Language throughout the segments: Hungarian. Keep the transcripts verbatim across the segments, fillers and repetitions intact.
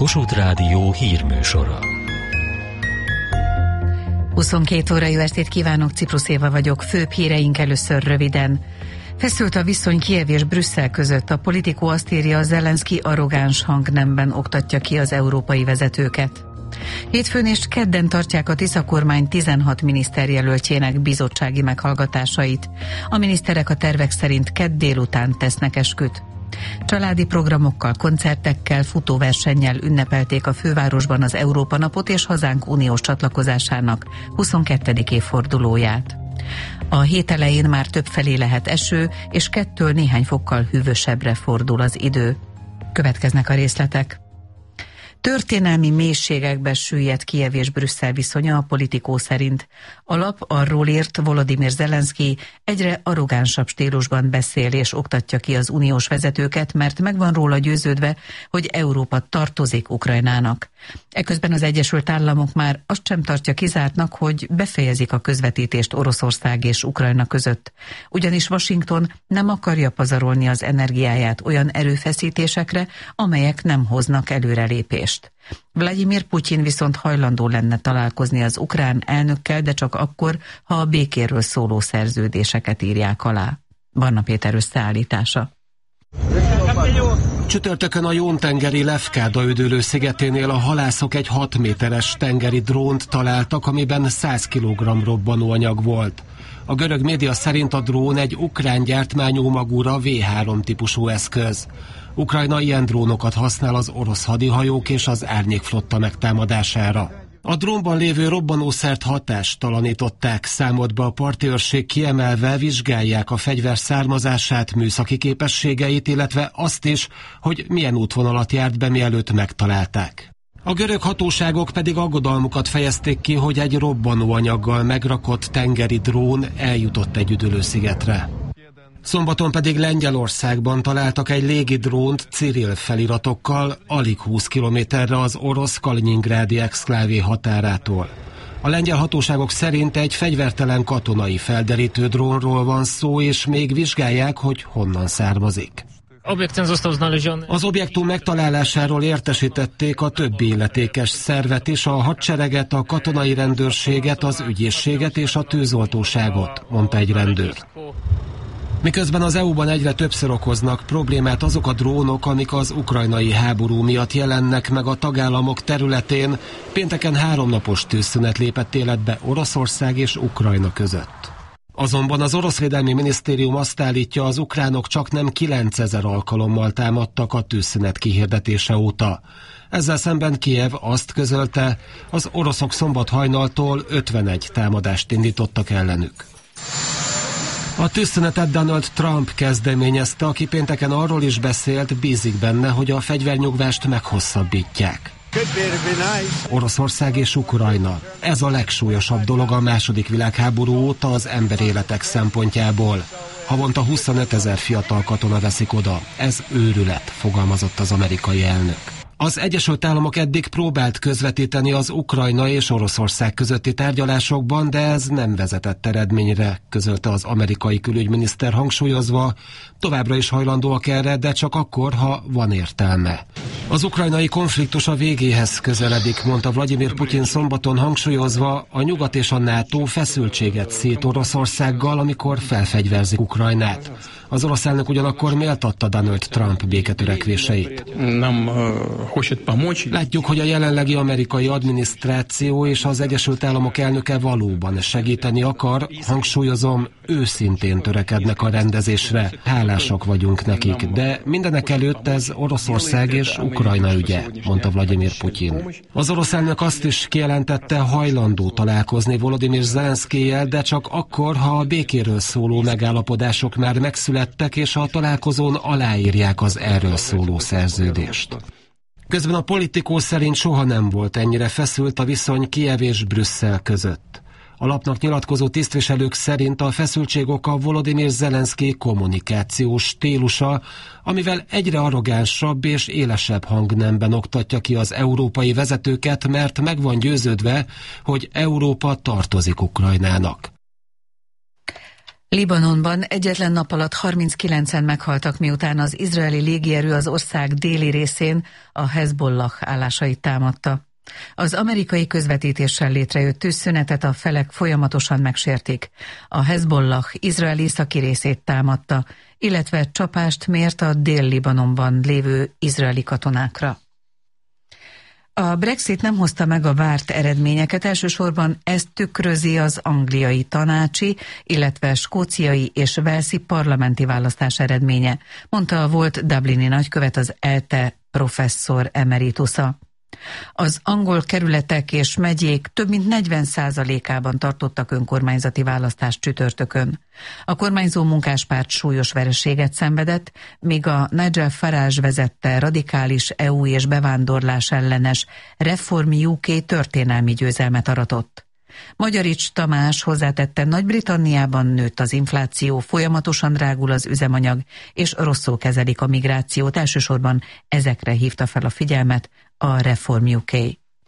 Kossuth Rádió hírműsora. huszonkét óra, jó estét kívánok, Ciprus Éva vagyok. Főbb híreink először röviden. Feszült a viszony Kijev és Brüsszel között. A Politico azt írja, Zelenszky arrogáns hangnemben oktatja ki az európai vezetőket. Hétfőn és kedden tartják a Tisza kormány tizenhat miniszterjelöltjének bizottsági meghallgatásait. A miniszterek a tervek szerint kedd délután tesznek esküt. Családi programokkal, koncertekkel, futóversennyel ünnepelték a fővárosban az Európa napot és hazánk uniós csatlakozásának huszonkettedik évfordulóját. A hét elején már többfelé lehet eső, és kettől néhány fokkal hűvösebbre fordul az idő. Következnek a részletek. Történelmi mélységekbe süllyedt Kijev és Brüsszel viszonya a Politico szerint. A lap arról írt, Volodymyr Zelenszky egyre arrogánsabb stílusban beszél és oktatja ki az uniós vezetőket, mert meg van róla győződve, hogy Európa tartozik Ukrajnának. Eközben az Egyesült Államok már azt sem tartja kizártnak, hogy befejezik a közvetítést Oroszország és Ukrajna között. Ugyanis Washington nem akarja pazarolni az energiáját olyan erőfeszítésekre, amelyek nem hoznak előrelépést. Vladimir Putyin viszont hajlandó lenne találkozni az ukrán elnökkel, de csak akkor, ha a békéről szóló szerződéseket írják alá. Barna Péter összeállítása. Csütörtökön a Jón-tengeri Lefkáda üdülő szigeténél a halászok egy hat méteres tengeri drónt találtak, amiben száz kilogramm robbanóanyag volt. A görög média szerint a drón egy ukrán gyártmányú Magura vé három típusú eszköz. Ukrajna ilyen drónokat használ az orosz hadihajók és az árnyékflotta megtámadására. A drónban lévő robbanószert hatástalanították, számolt be a parti őrség, kiemelve vizsgálják a fegyver származását, műszaki képességeit, illetve azt is, hogy milyen útvonalat járt be, mielőtt megtalálták. A görög hatóságok pedig aggodalmukat fejezték ki, hogy egy robbanóanyaggal megrakott tengeri drón eljutott egy üdülőszigetre. Szombaton pedig Lengyelországban találtak egy légidrónt Cirill feliratokkal alig húsz kilométerre az orosz Kaliningrádi exklávé határától. A lengyel hatóságok szerint egy fegyvertelen katonai felderítő drónról van szó, és még vizsgálják, hogy honnan származik. Az objektum megtalálásáról értesítették a többi illetékes szervet is, a hadsereget, a katonai rendőrséget, az ügyészséget és a tűzoltóságot, mondta egy rendőr. Miközben az é u-ban egyre többször okoznak problémát azok a drónok, amik az ukrajnai háború miatt jelennek meg a tagállamok területén, pénteken háromnapos tűzszünet lépett életbe Oroszország és Ukrajna között. Azonban az orosz védelmi minisztérium azt állítja, az ukránok csaknem kilencezer alkalommal támadtak a tűzszünet kihirdetése óta. Ezzel szemben Kijev azt közölte, az oroszok szombat hajnaltól ötvenegy támadást indítottak ellenük. A tűzszünetet Donald Trump kezdeményezte, aki pénteken arról is beszélt, bízik benne, hogy a fegyvernyugvást meghosszabbítják. Oroszország és Ukrajna. Ez a legsúlyosabb dolog a második világháború óta az emberéletek szempontjából. Havonta huszonötezer fiatal katona veszik oda. Ez őrület, fogalmazott az amerikai elnök. Az Egyesült Államok eddig próbált közvetíteni az Ukrajna és Oroszország közötti tárgyalásokban, de ez nem vezetett eredményre, közölte az amerikai külügyminiszter, hangsúlyozva, továbbra is hajlandóak erre, de csak akkor, ha van értelme. Az ukrajnai konfliktus a végéhez közeledik, mondta Vladimir Putyin szombaton, hangsúlyozva, a Nyugat és a NATO feszültséget szét Oroszországgal, amikor felfegyverzik Ukrajnát. Az orosz elnök ugyanakkor méltatta Donald Trump béketörekvéseit. Látjuk, hogy a jelenlegi amerikai adminisztráció és az Egyesült Államok elnöke valóban segíteni akar, hangsúlyozom, őszintén törekednek a rendezésre, hálásak vagyunk nekik, de mindenek előtt ez Oroszország és Ukrajna ügye, mondta Vladimir Putyin. Az orosz elnök azt is kijelentette, hajlandó találkozni Volodymyr Zelenszkijjel, de csak akkor, ha a békéről szóló megállapodások már megszülettek, és a találkozón aláírják az erről szóló szerződést. Közben a Politico szerint soha nem volt ennyire feszült a viszony Kijev és Brüsszel között. A lapnak nyilatkozó tisztviselők szerint a feszültség oka Volodymyr Zelenszky kommunikációs stílusa, amivel egyre arrogánsabb és élesebb hangnemben oktatja ki az európai vezetőket, mert meg van győződve, hogy Európa tartozik Ukrajnának. Libanonban egyetlen nap alatt harminckilencen meghaltak, miután az izraeli légierő az ország déli részén a Hezbollah állásait támadta. Az amerikai közvetítéssel létrejött tűzszünetet a felek folyamatosan megsértik. A Hezbollah Izrael északi részét támadta, illetve csapást mért a Dél-Libanonban lévő izraeli katonákra. A Brexit nem hozta meg a várt eredményeket, elsősorban ezt tükrözi az angliai tanácsi, illetve skóciai és walesi parlamenti választás eredménye, mondta a volt dublini nagykövet, az E L T E professzor emeritusza. Az angol kerületek és megyék több mint negyven százalékában tartottak önkormányzati választást csütörtökön. A kormányzó munkáspárt súlyos vereséget szenvedett, míg a Nigel Farage vezette radikális é u és bevándorlás ellenes Reform U K történelmi győzelmet aratott. Magyarics Tamás hozzátette, Nagy-Britanniában nőtt az infláció, folyamatosan drágul az üzemanyag, és rosszul kezelik a migrációt, elsősorban ezekre hívta fel a figyelmet a Reform U K.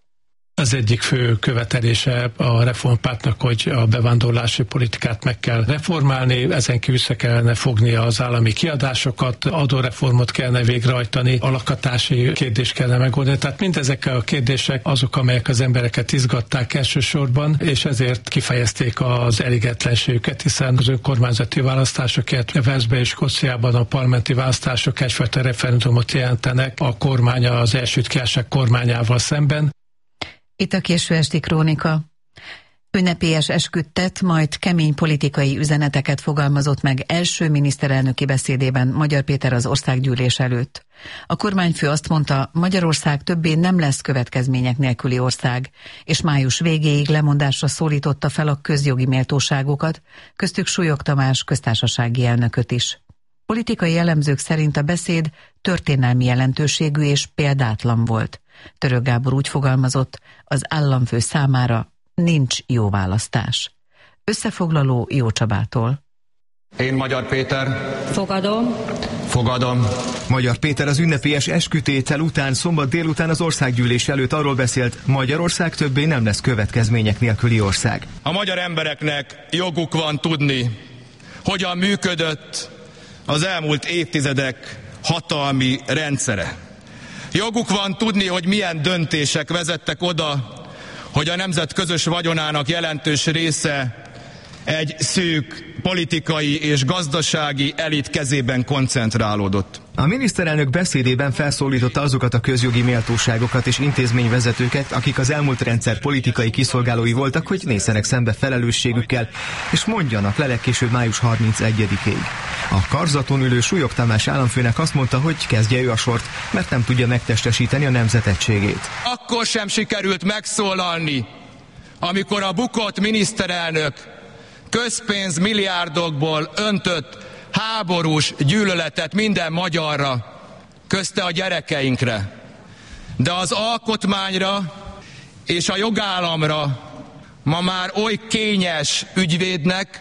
Az egyik fő követelése a reformpártnak, hogy a bevándorlási politikát meg kell reformálni, ezen kívül vissza kellene fognia az állami kiadásokat, adóreformot kellene végrehajtani, a lakhatási kérdést kellene megoldani. Tehát mindezek a kérdések azok, amelyek az embereket izgatták elsősorban, és ezért kifejezték az elégedetlenségüket, hiszen az önkormányzati választások, Walesben és Skóciában a parlamenti választások egyfajta referendumot jelentenek a kormány az Egyesült Királyság kormányával szemben. Itt a késő esti krónika. Ünnepélyes esküt tett, majd kemény politikai üzeneteket fogalmazott meg első miniszterelnöki beszédében Magyar Péter az országgyűlés előtt. A kormányfő azt mondta, Magyarország többé nem lesz következmények nélküli ország, és május végéig lemondásra szólította fel a közjogi méltóságokat, köztük Súlyog Tamás köztársasági elnököt is. Politikai elemzők szerint a beszéd történelmi jelentőségű és példátlan volt. Török Gábor úgy fogalmazott, az államfő számára nincs jó választás. Összefoglaló Jó Csabától. Én, Magyar Péter. Fogadom. Fogadom. Magyar Péter az ünnepélyes eskütétel után szombat délután az országgyűlés előtt arról beszélt, Magyarország többé nem lesz következmények nélküli ország. A magyar embereknek joguk van tudni, hogyan működött az elmúlt évtizedek hatalmi rendszere. Joguk van tudni, hogy milyen döntések vezettek oda, hogy a nemzet közös vagyonának jelentős része egy szűk politikai és gazdasági elit kezében koncentrálódott. A miniszterelnök beszédében felszólította azokat a közjogi méltóságokat és intézményvezetőket, akik az elmúlt rendszer politikai kiszolgálói voltak, hogy nézzenek szembe felelősségükkel, és mondjanak le legkésőbb május harmincegyedikéig. A karzaton ülő Súlyog Tamás államfőnek azt mondta, hogy kezdje ő a sort, mert nem tudja megtestesíteni a nemzet egységét. Akkor sem sikerült megszólalni, amikor a bukott miniszterelnök közpénz milliárdokból öntött háborús gyűlöletet minden magyarra, közte a gyerekeinkre. De az alkotmányra és a jogállamra ma már oly kényes ügyvédnek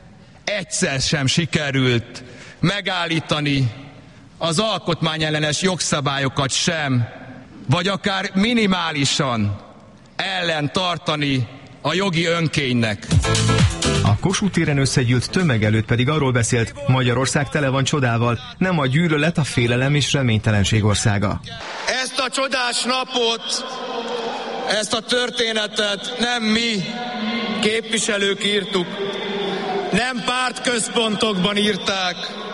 egyszer sem sikerült megállítani az alkotmányellenes jogszabályokat sem, vagy akár minimálisan ellen tartani a jogi önkénynek. A Kossuth téren összegyűlt tömeg előtt pedig arról beszélt, Magyarország tele van csodával, nem a gyűlölet, a félelem és reménytelenség országa. Ezt a csodás napot, ezt a történetet nem mi, képviselők írtuk, nem pártközpontokban írták,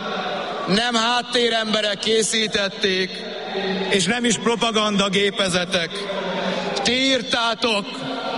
nem háttéremberek készítették, és nem is propagandagépezetek. Ti írtátok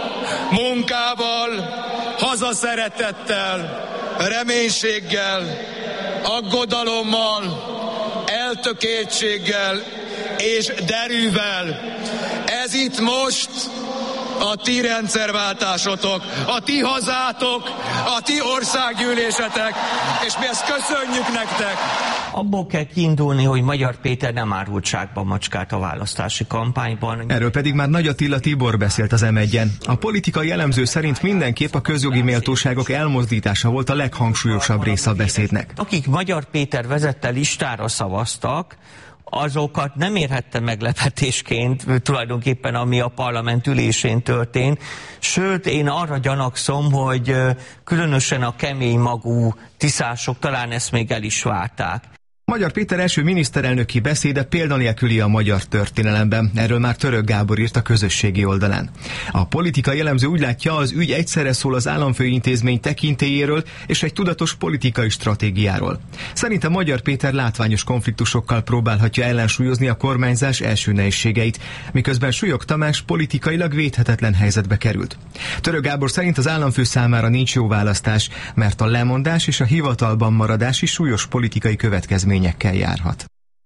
munkával, hazaszeretettel, reménységgel, aggodalommal, eltökéltséggel és derűvel. Ez itt most a ti rendszerváltásotok, a ti hazátok, a ti országgyűlésetek, és mi ezt köszönjük nektek. Abból kell kiindulni, hogy Magyar Péter nem árultságban macskált a választási kampányban. Erről pedig már Nagy Attila Tibor beszélt az em egyen. A politikai elemző szerint mindenképp a közjogi méltóságok elmozdítása volt a leghangsúlyosabb része a beszédnek. Akik Magyar Péter vezette listára szavaztak, azokat nem érhette meglepetésként tulajdonképpen, ami a parlament ülésén történt. Sőt, én arra gyanakszom, hogy különösen a kemény magú tiszások talán ezt még el is várták. Magyar Péter első miniszterelnöki beszéde példanélküli a magyar történelemben. Erről már Török Gábor írt a közösségi oldalán. A politikai elemző úgy látja, az ügy egyszerre szól az államfőintézmény tekintélyéről és egy tudatos politikai stratégiáról. Szerintem Magyar Péter látványos konfliktusokkal próbálhatja ellensúlyozni a kormányzás első nehézségeit, miközben Súlyog Tamás politikailag védhetetlen helyzetbe került. Török Gábor szerint az államfő számára nincs jó választás, mert a lemondás és a hivatalban maradás is súlyos politikai következmény járhat.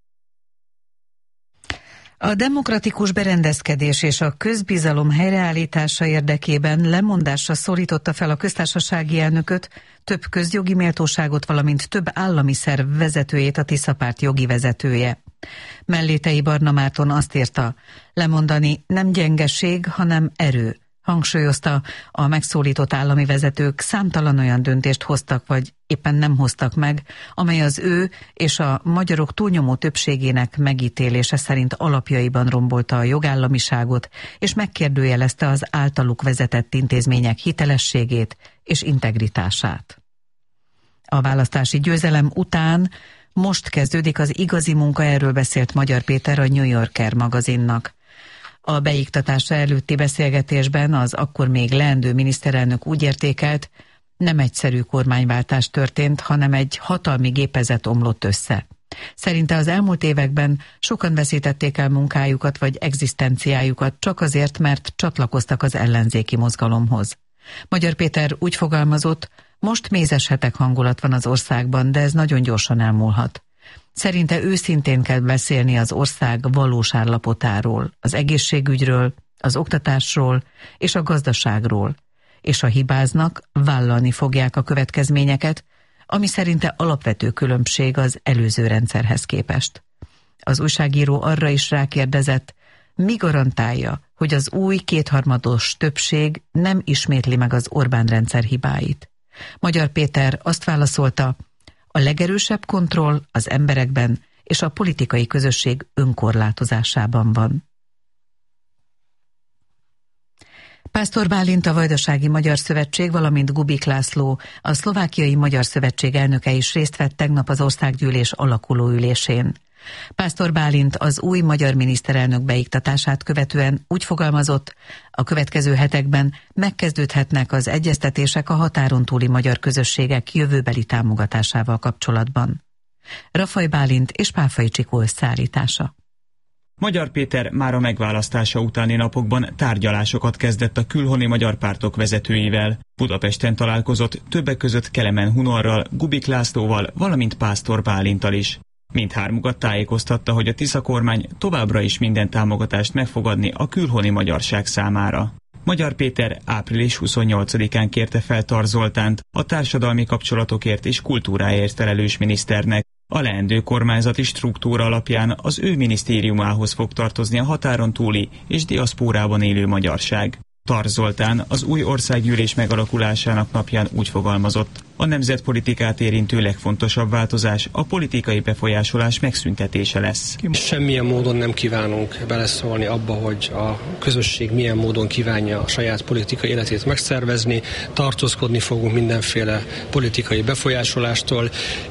A demokratikus berendezkedés és a közbizalom helyreállítása érdekében lemondásra szólította fel a köztársasági elnököt, több közjogi méltóságot, valamint több állami szerv vezetőjét a Tisza Párt jogi vezetője. Mellétei Barna Márton azt írta, lemondani nem gyengeség, hanem erő. Hangsúlyozta, a megszólított állami vezetők számtalan olyan döntést hoztak, vagy éppen nem hoztak meg, amely az ő és a magyarok túlnyomó többségének megítélése szerint alapjaiban rombolta a jogállamiságot, és megkérdőjelezte az általuk vezetett intézmények hitelességét és integritását. A választási győzelem után most kezdődik az igazi munka, erről beszélt Magyar Péter a New Yorker magazinnak. A beiktatása előtti beszélgetésben az akkor még leendő miniszterelnök úgy értékelt, nem egyszerű kormányváltás történt, hanem egy hatalmi gépezet omlott össze. Szerinte az elmúlt években sokan veszítették el munkájukat vagy egzisztenciájukat csak azért, mert csatlakoztak az ellenzéki mozgalomhoz. Magyar Péter úgy fogalmazott, most mézes hetek hangulat van az országban, de ez nagyon gyorsan elmúlhat. Szerinte őszintén kell beszélni az ország valós állapotáról, az egészségügyről, az oktatásról és a gazdaságról, és ha hibáznak, vállalni fogják a következményeket, ami szerinte alapvető különbség az előző rendszerhez képest. Az újságíró arra is rákérdezett, mi garantálja, hogy az új kétharmados többség nem ismétli meg az Orbán rendszer hibáit. Magyar Péter azt válaszolta, a legerősebb kontroll az emberekben és a politikai közösség önkorlátozásában van. Pásztor Bálint, a Vajdasági Magyar Szövetség, valamint Gubik László, a Szlovákiai Magyar Szövetség elnöke is részt vett tegnap az országgyűlés alakuló ülésén. Pásztor Bálint az új magyar miniszterelnök beiktatását követően úgy fogalmazott, a következő hetekben megkezdődhetnek az egyeztetések a határon túli magyar közösségek jövőbeli támogatásával kapcsolatban. Rafaj Bálint és Páfai Csikó összeállítása. Magyar Péter már a megválasztása utáni napokban tárgyalásokat kezdett a külhoni magyar pártok vezetőivel. Budapesten találkozott többek között Kelemen Hunorral, Gubik Lászlóval, valamint Pásztor Bálinttal is. Mindhármukat tájékoztatta, hogy a Tisza kormány továbbra is minden támogatást megfogadni a külhoni magyarság számára. Magyar Péter április huszonnyolcadikán kérte fel Tar Zoltánt, a társadalmi kapcsolatokért és kultúráért felelős miniszternek. A leendő kormányzati struktúra alapján az ő minisztériumához fog tartozni a határon túli és diaszpórában élő magyarság. Tar Zoltán az új országgyűlés megalakulásának napján úgy fogalmazott, a nemzetpolitikát érintő legfontosabb változás a politikai befolyásolás megszüntetése lesz. Semmilyen módon nem kívánunk beleszólni abba, hogy a közösség milyen módon kívánja a saját politikai életét megszervezni, tartózkodni fogunk mindenféle politikai befolyásolástól,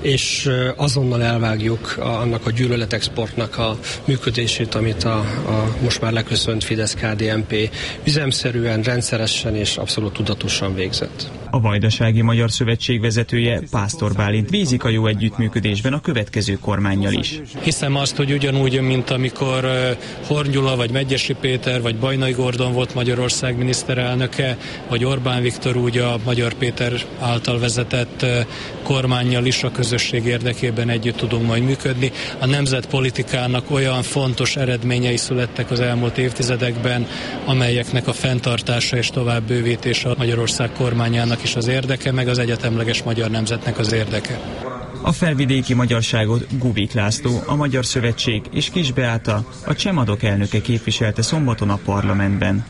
és azonnal elvágjuk annak a gyűlöletexportnak a működését, amit a, a most már leköszönt Fidesz-ká dé en pé üzemszerűen, rendszeresen és abszolút tudatosan végzett. A Vajdasági Magyar Szövetség vezetője, Pásztor Bálint bízik a jó együttműködésben a következő kormánnyal is. Hiszem azt, hogy ugyanúgy, mint amikor Horn Gyula, vagy Medgyessy Péter, vagy Bajnai Gordon volt Magyarország miniszterelnöke, vagy Orbán Viktor, úgy a Magyar Péter által vezetett kormánnyal is a közösség érdekében együtt tudunk majd működni. A nemzetpolitikának olyan fontos eredményei születtek az elmúlt évtizedekben, amelyeknek a fenntartása és tovább bővítése a Magyarország kormányának is az érdeke, meg az egyetemleges magyar nemzetnek az érdeke. A felvidéki magyarságot Gubik László, a Magyar Szövetség és Kis Beáta, a Csemadok elnöke képviselte szombaton a parlamentben.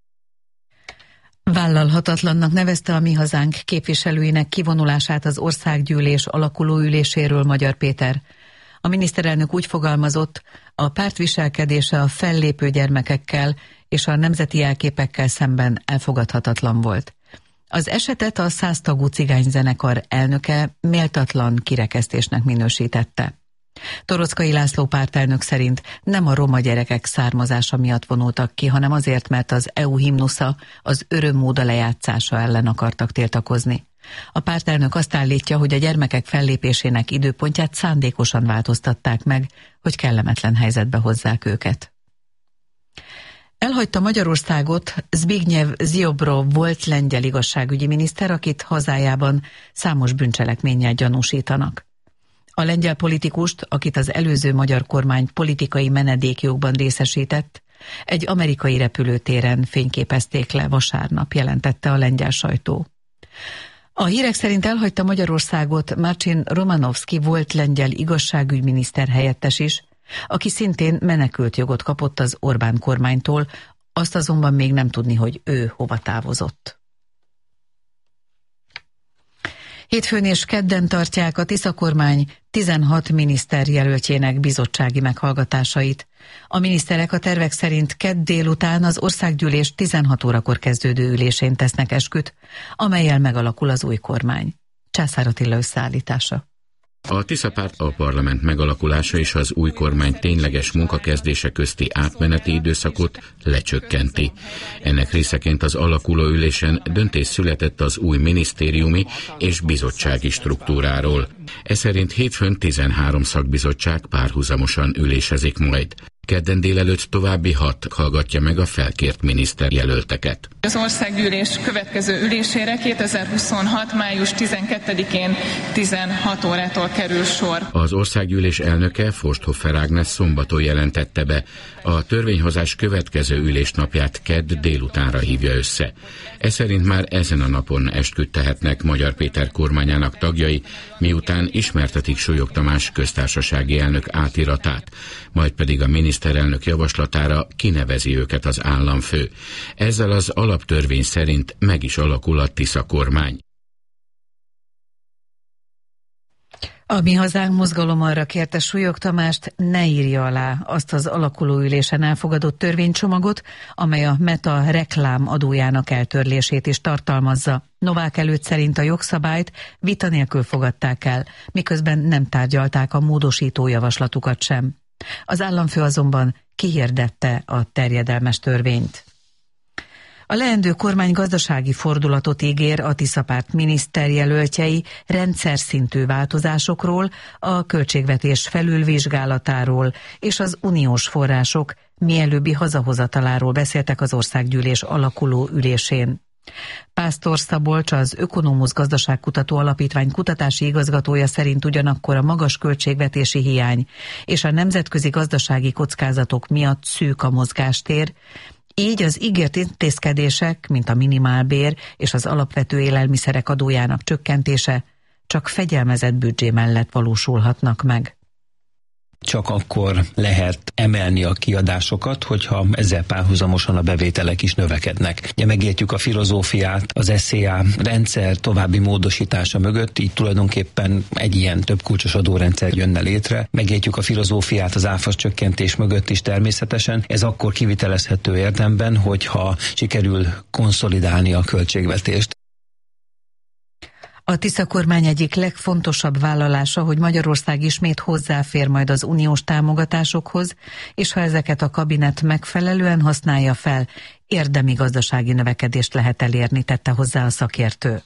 Vállalhatatlannak nevezte a Mi Hazánk képviselőinek kivonulását az országgyűlés alakuló üléséről Magyar Péter. A miniszterelnök úgy fogalmazott, a párt viselkedése a fellépő gyermekekkel és a nemzeti jelképekkel szemben elfogadhatatlan volt. Az esetet a száztagú cigányzenekar elnöke méltatlan kirekesztésnek minősítette. Toroczkai László pártelnök szerint nem a roma gyerekek származása miatt vonultak ki, hanem azért, mert az é u himnusza, az örömmóda lejátszása ellen akartak tiltakozni. A pártelnök azt állítja, hogy a gyermekek fellépésének időpontját szándékosan változtatták meg, hogy kellemetlen helyzetbe hozzák őket. Elhagyta Magyarországot Zbigniew Ziobro volt lengyel igazságügyi miniszter, akit hazájában számos bűncselekménnyel gyanúsítanak. A lengyel politikust, akit az előző magyar kormány politikai menedékjogban részesített, egy amerikai repülőtéren fényképezték le vasárnap, jelentette a lengyel sajtó. A hírek szerint elhagyta Magyarországot Marcin Romanowski volt lengyel igazságügyminiszter helyettes is, aki szintén menekült jogot kapott az Orbán kormánytól, azt azonban még nem tudni, hogy ő hova távozott. Hétfőn és kedden tartják a Tisza kormány tizenhat miniszter jelöltjének bizottsági meghallgatásait. A miniszterek a tervek szerint kedd délután az országgyűlés tizenhat órakor kezdődő ülésén tesznek esküt, amellyel megalakul az új kormány. Császár Attila összeállítása. A Tisza párt a parlament megalakulása és az új kormány tényleges munkakezdése közti átmeneti időszakot lecsökkenti. Ennek részeként az alakuló ülésen döntés született az új minisztériumi és bizottsági struktúráról. Ez szerint hétfőn tizenhárom szakbizottság párhuzamosan ülésezik majd. Kedden délelőtt további hat hallgatja meg a felkért miniszterjelölteket. Az országgyűlés következő ülésére kétezer-huszonhat. május tizenkettedikén tizenhat órától kerül sor. Az országgyűlés elnöke, Forsthofer Ágnes szombaton jelentette be. A törvényhozás következő ülésnapját kedd délutánra hívja össze. Ez szerint már ezen a napon esküt tehetnek Magyar Péter kormányának tagjai, miután ismertetik Súlyog Tamás köztársasági elnök átiratát, majd pedig a miniszterelnök javaslatára kinevezi őket az államfő. Ezzel az alaptörvény szerint meg is alakul a Tisza kormány. A Mi Hazánk mozgalom arra kérte Súlyog Tamást, ne írja alá azt az alakuló ülésen elfogadott törvénycsomagot, amely a Meta reklám adójának eltörlését is tartalmazza. Novák előtt szerint a jogszabályt vita nélkül fogadták el, miközben nem tárgyalták a módosító javaslatukat sem. Az államfő azonban kihirdette a terjedelmes törvényt. A leendő kormány gazdasági fordulatot ígér a Tisza párt miniszterjelöltjei rendszer szintű változásokról, a költségvetés felülvizsgálatáról és az uniós források mielőbbi hazahozataláról beszéltek az országgyűlés alakuló ülésén. Pásztor Szabolcs, az Ökonomusz Gazdaságkutató Alapítvány kutatási igazgatója szerint ugyanakkor a magas költségvetési hiány és a nemzetközi gazdasági kockázatok miatt szűk a mozgástér, így az ígért intézkedések, mint a minimálbér és az alapvető élelmiszerek adójának csökkentése csak fegyelmezett büdzsé mellett valósulhatnak meg. Csak akkor lehet emelni a kiadásokat, hogyha ezzel párhuzamosan a bevételek is növekednek. Ugye megértjük a filozófiát, az es zé á rendszer további módosítása mögött, így tulajdonképpen egy ilyen több kulcsos adórendszer jönne létre. Megértjük a filozófiát az áfa csökkentés mögött is természetesen. Ez akkor kivitelezhető érdemben, hogyha sikerül konszolidálni a költségvetést. A Tisza kormány egyik legfontosabb vállalása, hogy Magyarország ismét hozzáfér majd az uniós támogatásokhoz, és ha ezeket a kabinet megfelelően használja fel, érdemi gazdasági növekedést lehet elérni, tette hozzá a szakértő.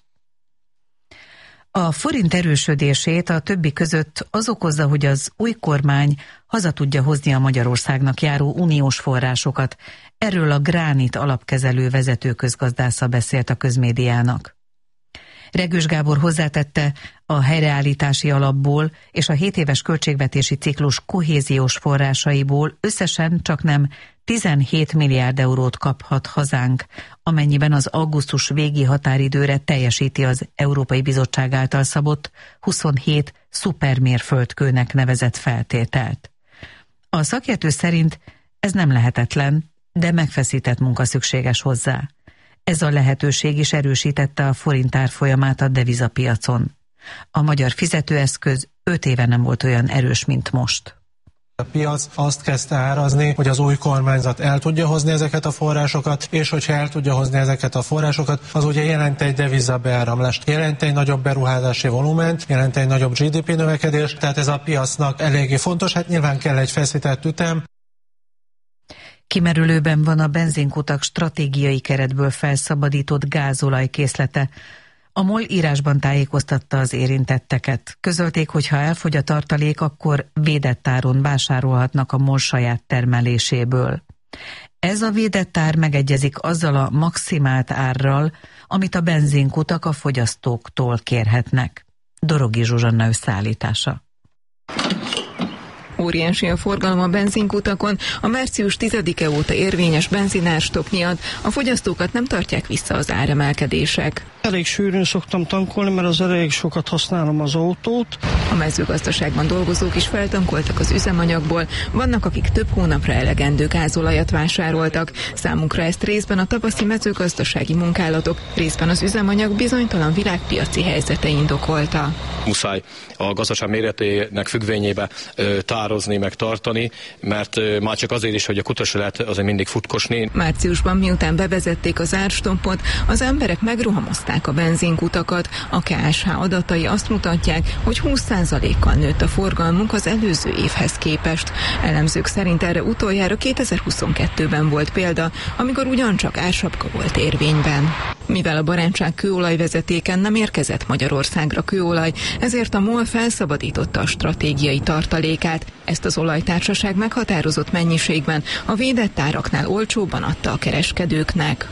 A forint erősödését a többi között az okozza, hogy az új kormány haza tudja hozni a Magyarországnak járó uniós forrásokat. Erről a Gránit alapkezelő vezető közgazdásza beszélt a közmédiának. Regős Gábor hozzátette, a helyreállítási alapból és a hét éves költségvetési ciklus kohéziós forrásaiból összesen csaknem tizenhét milliárd eurót kaphat hazánk, amennyiben az augusztus végi határidőre teljesíti az Európai Bizottság által szabott huszonhét szupermérföldkőnek nevezett feltételt. A szakértő szerint ez nem lehetetlen, de megfeszített munka szükséges hozzá. Ez a lehetőség is erősítette a forint árfolyamát a devizapiacon. A magyar fizetőeszköz öt éve nem volt olyan erős, mint most. A piac azt kezdte árazni, hogy az új kormányzat el tudja hozni ezeket a forrásokat, és hogyha el tudja hozni ezeket a forrásokat, az ugye jelent egy deviza beáramlást, jelent egy nagyobb beruházási volument, jelent egy nagyobb gé dé pé növekedést, tehát ez a piacnak eléggé fontos, hát nyilván kell egy feszített ütem. Kimerülőben van a benzinkutak stratégiai keretből felszabadított gázolaj készlete. A MOL írásban tájékoztatta az érintetteket. Közölték, hogy ha elfogy a tartalék, akkor védett áron vásárolhatnak a MOL saját termeléséből. Ez a védett ár megegyezik azzal a maximált árral, amit a benzinkutak a fogyasztóktól kérhetnek. Dorogi Zsuzsanna összeállítása. Óriási a forgalom a benzinkutakon, a március tizedike óta érvényes benzinárstop miatt a fogyasztókat nem tartják vissza az áremelkedések. Elég sűrűn szoktam tankolni, mert az elég sokat használom az autót. A mezőgazdaságban dolgozók is feltankoltak az üzemanyagból, vannak, akik több hónapra elegendő gázolajat vásároltak. Számunkra ezt részben a tavaszi mezőgazdasági munkálatok, részben az üzemanyag bizonytalan világpiaci helyzete indokolta. Muszáj a gazdaság méretének függvényébe tározni, meg tartani, mert már csak azért is, hogy a kutas lehet azért mindig futkosni. Márciusban, miután bevezették az árstompot, az emberek megrohamozták a benzinkutakat. A ká es há adatai azt mutatják, hogy húsz százalékkal nőtt a forgalmunk az előző évhez képest. Elemzők szerint erre utoljára kétezer-huszonkettőben volt példa, amikor ugyancsak ársapka volt érvényben. Mivel a Barentsák kőolajvezetéken nem érkezett Magyarországra kőolaj, ezért a MOL felszabadította a stratégiai tartalékát. Ezt az olajtársaság meghatározott mennyiségben a védett áraknál olcsóbban adta a kereskedőknek.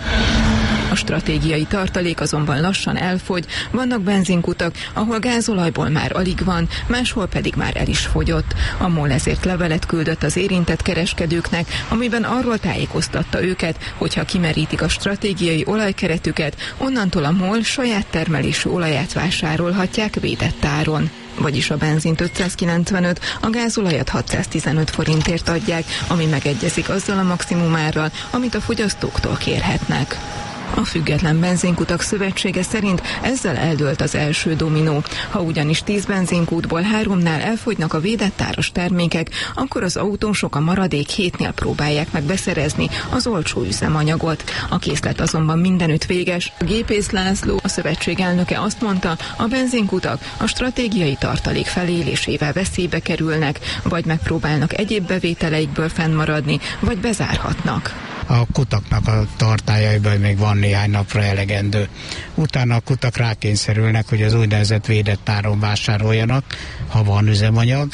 A stratégiai tartalék azonban lassan elfogy, vannak benzinkutak, ahol gázolajból már alig van, máshol pedig már el is fogyott. A MOL ezért levelet küldött az érintett kereskedőknek, amiben arról tájékoztatta őket, hogyha kimerítik a stratégiai olajkeretüket, onnantól a MOL saját termelésű olaját vásárolhatják védett áron. Vagyis a benzint ötszázkilencvenöt, a gázolajat hatszáztizenöt forintért adják, ami megegyezik azzal a maximumárral, amit a fogyasztóktól kérhetnek. A Független Benzinkutak Szövetsége szerint ezzel eldőlt az első dominó. Ha ugyanis tíz benzinkútból háromnál elfogynak a védett áras termékek, akkor az autósok a maradék hétnél próbálják meg beszerezni az olcsó üzemanyagot. A készlet azonban mindenütt véges. Gépész László, a szövetség elnöke azt mondta, a benzinkutak a stratégiai tartalék felélésével veszélybe kerülnek, vagy megpróbálnak egyéb bevételeikből fennmaradni, vagy bezárhatnak. A kutaknak a tartályaiban még van néhány napra elegendő. Utána a kutak rákényszerülnek, hogy az úgynevezett védett áron vásároljanak, ha van üzemanyag.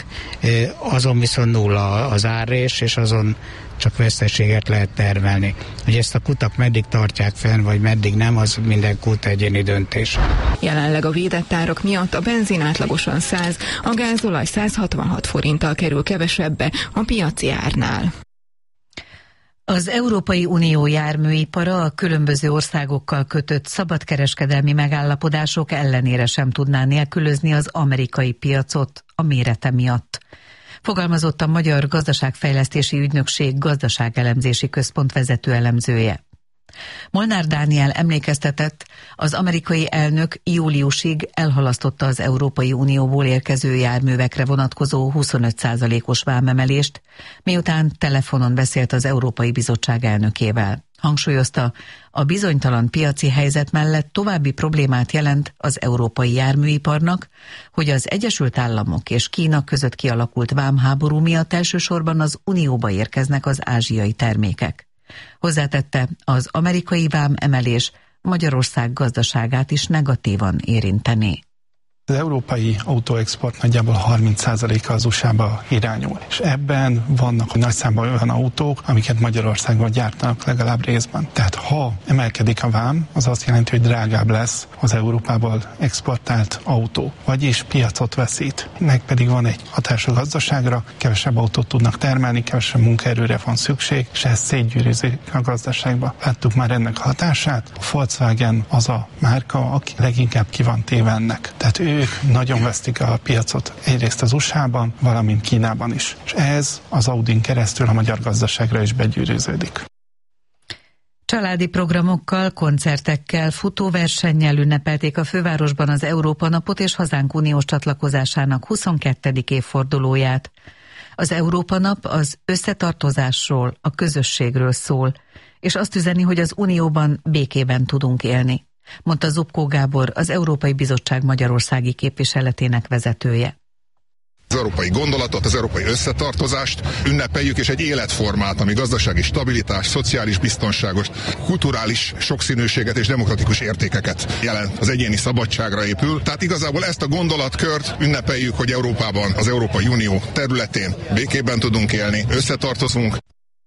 Azon viszont nulla az árrés, és azon csak veszteséget lehet termelni. Hogy ezt a kutak meddig tartják fenn, vagy meddig nem, az minden kút egyéni döntés. Jelenleg a védett árak miatt a benzin átlagosan száz, a gázolaj száz hatvanhat forinttal kerül kevesebbe a piaci árnál. Az Európai Unió járműipara a különböző országokkal kötött szabadkereskedelmi megállapodások ellenére sem tudná nélkülözni az amerikai piacot a mérete miatt. Fogalmazott a Magyar Gazdaságfejlesztési Ügynökség Gazdaságelemzési Központ vezető elemzője. Molnár Dániel emlékeztetett, az amerikai elnök júliusig elhalasztotta az Európai Unióból érkező járművekre vonatkozó huszonöt százalékos vámemelést, miután telefonon beszélt az Európai Bizottság elnökével. Hangsúlyozta, a bizonytalan piaci helyzet mellett további problémát jelent az európai járműiparnak, hogy az Egyesült Államok és Kína között kialakult vámháború miatt elsősorban az Unióba érkeznek az ázsiai termékek. Hozzátette, az amerikai vám emelés Magyarország gazdaságát is negatívan érinteni. Az európai autóexport nagyjából harminc százaléka az u es á-ba irányul, és ebben vannak nagy számban olyan autók, amiket Magyarországon gyártanak legalább részben. Tehát ha emelkedik a vám, az azt jelenti, hogy drágább lesz az Európából exportált autó, vagyis piacot veszít. Ennek pedig van egy hatás a gazdaságra, kevesebb autót tudnak termelni, kevesebb munkaerőre van szükség, és ez szétgyűrűzik a gazdaságba. Láttuk már ennek a hatását. A Volkswagen az a márka, aki leginkább ki van téve ennek. Tehát ő ők nagyon vesztik a piacot egyrészt az u es á-ban, valamint Kínában is. És ez az Audin keresztül a magyar gazdaságra is begyűrűződik. Családi programokkal, koncertekkel, futóversennyel ünnepelték a fővárosban az Európa Napot és hazánk uniós csatlakozásának huszonkettedik évfordulóját. Az Európa Nap az összetartozásról, a közösségről szól, és azt üzeni, hogy az Unióban békében tudunk élni, mondta Zubkó Gábor, az Európai Bizottság magyarországi képviseletének vezetője. Az európai gondolatot, az európai összetartozást ünnepeljük, és egy életformát, ami gazdasági stabilitás, szociális biztonságos, kulturális sokszínűséget és demokratikus értékeket jelent. Az egyéni szabadságra épül. Tehát igazából ezt a gondolatkört ünnepeljük, hogy Európában, az Európai Unió területén békében tudunk élni, összetartozunk.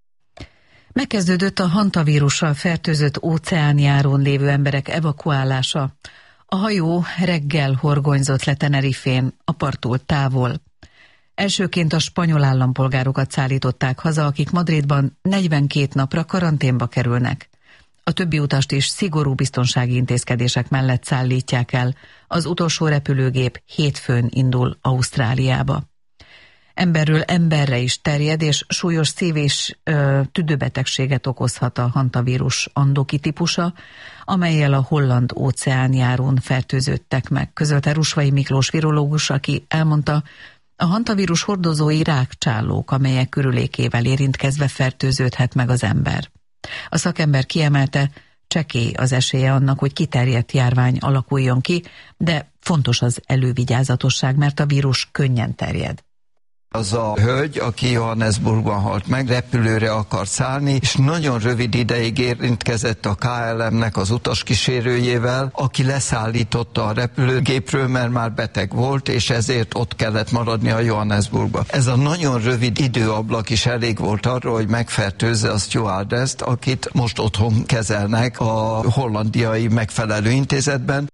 Megkezdődött a hantavírussal fertőzött óceánjáron lévő emberek evakuálása. A hajó reggel horgonyzott le Tenerifén, a parttól távol. Elsőként a spanyol állampolgárokat szállították haza, akik Madridban negyvenkét napra karanténba kerülnek. A többi utast is szigorú biztonsági intézkedések mellett szállítják el. Az utolsó repülőgép hétfőn indul Ausztráliába. Emberről emberre is terjed, és súlyos szív- és ö, tüdőbetegséget okozhat a hantavírus andoki típusa, amellyel a holland óceánjáron fertőződtek meg, közölte Rusvai Miklós virológus, aki elmondta, a hantavírus hordozói rákcsálók, amelyek körülékével érintkezve fertőződhet meg az ember. A szakember kiemelte, csekély az esélye annak, hogy kiterjedt járvány alakuljon ki, de fontos az elővigyázatosság, mert a vírus könnyen terjed. Az a hölgy, aki Johannesburgban halt meg, repülőre akart szállni, és nagyon rövid ideig érintkezett a ká el em-nek az utaskísérőjével, aki leszállította a repülőgépről, mert már beteg volt, és ezért ott kellett maradni a Johannesburgba. Ez a nagyon rövid időablak is elég volt arra, hogy megfertőzze a stewardesst, akit most otthon kezelnek a hollandiai megfelelő intézetben.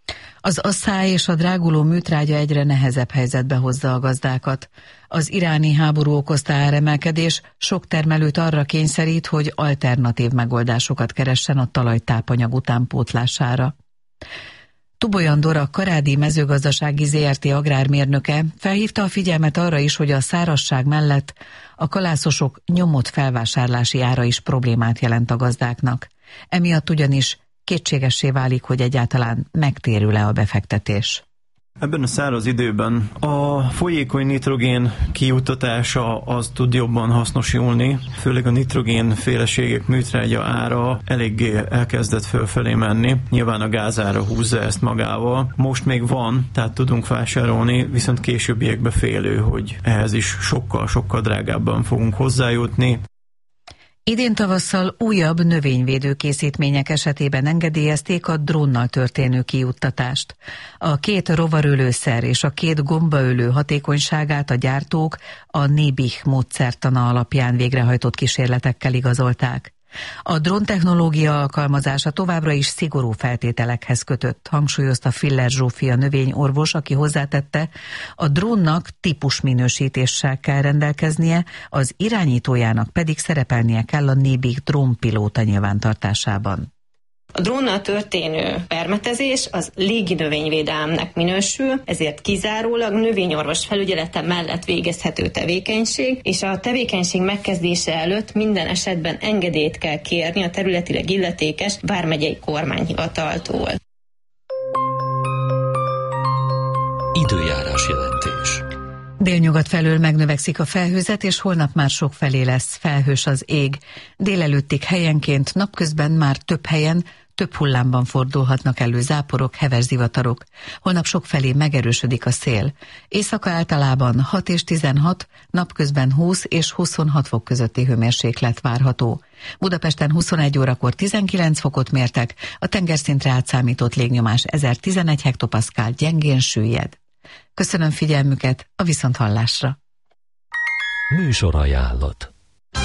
Az asszály és a dráguló műtrágya egyre nehezebb helyzetbe hozza a gazdákat. Az iráni háború okozta áremelkedés sok termelőt arra kényszerít, hogy alternatív megoldásokat keressen a talaj tápanyag utánpótlására. Tubolyan Dora, Karádi mezőgazdasági zé er té agrármérnöke felhívta a figyelmet arra is, hogy a szárazság mellett a kalászosok nyomott felvásárlási ára is problémát jelent a gazdáknak. Emiatt ugyanis kétségessé válik, hogy egyáltalán megtérül-e a befektetés. Ebben a száraz időben a folyékony nitrogén kijuttatása az tud jobban hasznosulni, főleg a nitrogén féleségek műtrágya ára eléggé elkezdett fölfelé menni. Nyilván a gázára húzza ezt magával. Most még van, tehát tudunk vásárolni, viszont későbbiekbe félő, hogy ehhez is sokkal-sokkal drágábban fogunk hozzájutni. Idén tavasszal újabb növényvédőkészítmények esetében engedélyezték a drónnal történő kijuttatást. A két rovarölőszer és a két gombaölő hatékonyságát a gyártók a Nébih módszertana alapján végrehajtott kísérletekkel igazolták. A dróntechnológia alkalmazása továbbra is szigorú feltételekhez kötött, hangsúlyozta Filler Zsófia növényorvos, aki hozzátette, a drónnak típusminősítéssel kell rendelkeznie, az irányítójának pedig szerepelnie kell a Nébih drónpilóta nyilvántartásában. A drónnal történő permetezés az légi növényvédelemnek minősül, ezért kizárólag növényorvos felügyelete mellett végezhető tevékenység, és a tevékenység megkezdése előtt minden esetben engedélyt kell kérni a területileg illetékes vármegyei kormányhivataltól. Időjárás jelentés. Délnyugat felől megnövekszik a felhőzet, és holnap már sok felé lesz felhős az ég. Délelőttig helyenként, napközben már több helyen, több hullámban fordulhatnak elő záporok, heves zivatarok. Holnap sokfelé megerősödik a szél. Éjszaka általában hat és tizenhat, napközben húsz és huszonhat fok közötti hőmérséklet várható. Budapesten huszonegy órakor tizenkilenc fokot mértek, a tengerszintre átszámított légnyomás ezertizenegy hektopaszkál gyengén süllyed. Köszönöm figyelmüket, a viszonthallásra. Műsorajánlat.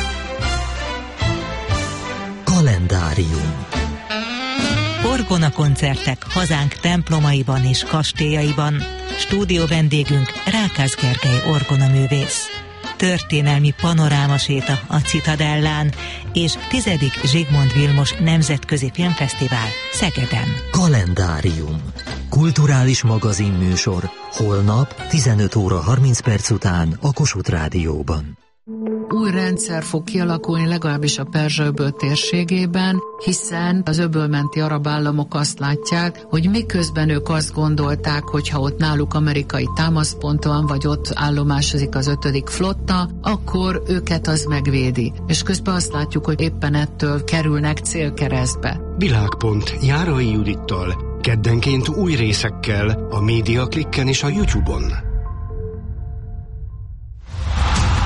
Kalendárium. Orgona koncertek hazánk templomaiban és kastélyaiban. Stúdió vendégünk Rákász Gergely orgonaművész. Történelmi panorámaséta a Citadellán és tizedik Zsigmond Vilmos Nemzetközi Filmfesztivál Szegeden. Kalendárium. Kulturális magazinműsor holnap tizenöt óra harminc perc után a Kossuth Rádióban. új rendszer fog kialakulni, legalábbis a Perzsa-öböl térségében, hiszen az öbölmenti arab államok azt látják, hogy miközben ők azt gondolták, hogy ha ott náluk amerikai támaszpont van, vagy ott állomásozik az ötödik flotta, akkor őket az megvédi. És közben azt látjuk, hogy éppen ettől kerülnek célkeresztbe. Világpont Járai Judittal, keddenként új részekkel a Média Klikken és a YouTube-on.